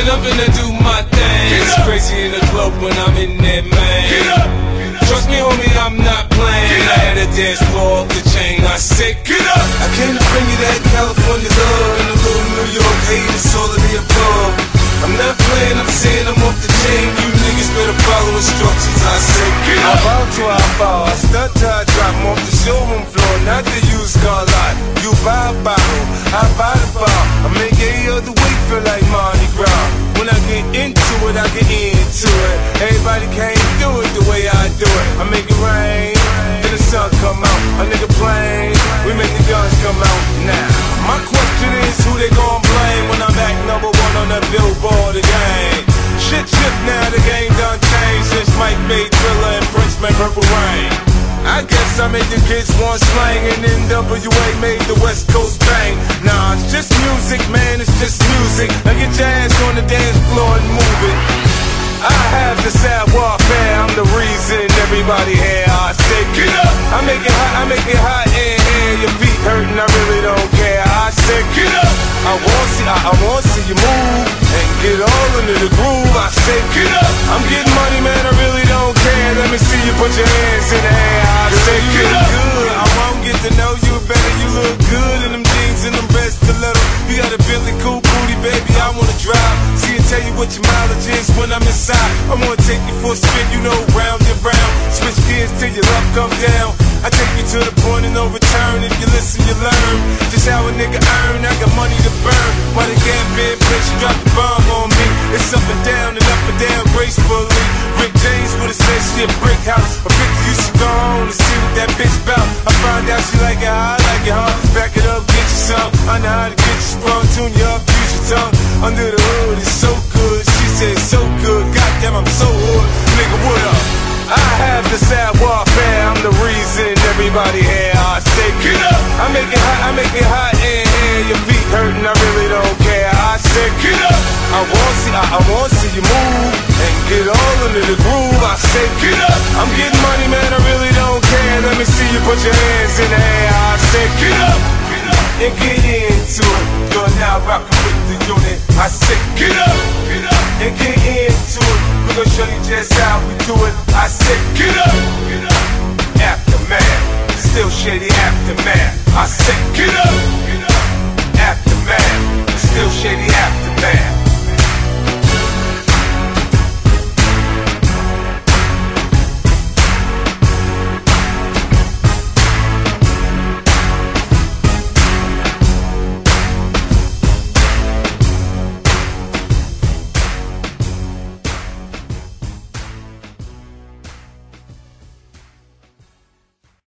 Man, I'm finna do my thing. It's crazy in the club when I'm in there, man. Trust me, homie, I'm not playing. I had a dance floor off the chain. I said, get up. I came to bring you that California love and a little New York hate. It's all of the above. I'm not playing, I'm saying I'm off the chain. You niggas better follow instructions. I say, get up. I bow till I fall, I stunt till I drop. I'm off the showroom floor, not the used car lot. You buy a bottle, I buy the bar. I make any other week feel like Mardi Gras. When I get into it, I get into it. Everybody can't do it the way I do it. I make it rain, then the sun come out. A nigga playing, we make the guns come out. Now, my question is who they gon' blame when I'm back #1 on the Billboard again? Shit shift now, the game done changed since Mike made Thriller and Prince made Purple Rain. I guess I made the kids want slang and NWA made the West Coast bang. Nah, it's just music, man, it's just music. Now get your ass on the dance floor and move it. I have the savoir-faire, I'm the reason everybody here. I say get up, I make it hot in here. Your feet hurting, I really don't care. I say get up, I wanna see you move and get all into the groove. I say get up, I'm getting money, man, I really don't care. Let me see you put your hands in the air. I say get up, good. I won't get to know you better. You look good in them jeans and them red stilettos. You got a Billy cool booty, baby, I wanna drive. See and tell you what your mileage is when I'm inside. I wanna take you for a spin, you know, round and round. Switch gears till your love come down. I take you to the point of no return. If you listen, you learn just how a nigga earn. I got money to burn. Why the gap been bitch, you drop the bomb on me. It's up and down gracefully. Rick James would've said shit, brick house. A bitch you should go home to see what that bitch bout. I find out she like it how I like it, huh? Back it up, get you some. I know how to get you sprung, tune you up, use your tongue. Under the hood, it's so good. She said so good. Goddamn, I'm so hood. Nigga, what up? I have the savoir-faire, I'm the reason everybody here. I say get up, I make it hot in here. Your feet hurting, I really don't care. I say get up, I wanna see you move and get all into the groove. I say get up, I'm getting money, man, I really don't care. Let me see you put your hands in the air. I say get up, and get into it. You're now rockin' with the unit. I say get up, and get into it. We gon' show you just how we do it. I said get up, aftermath, still shady aftermath. I said get up, aftermath, still shady aftermath.